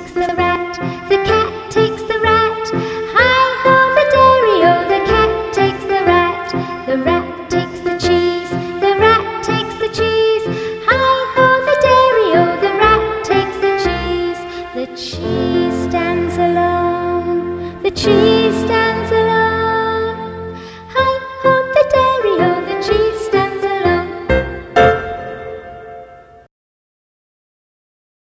takes the rat, the cat takes the rat. Hi ho the dairy-o, the cat takes the rat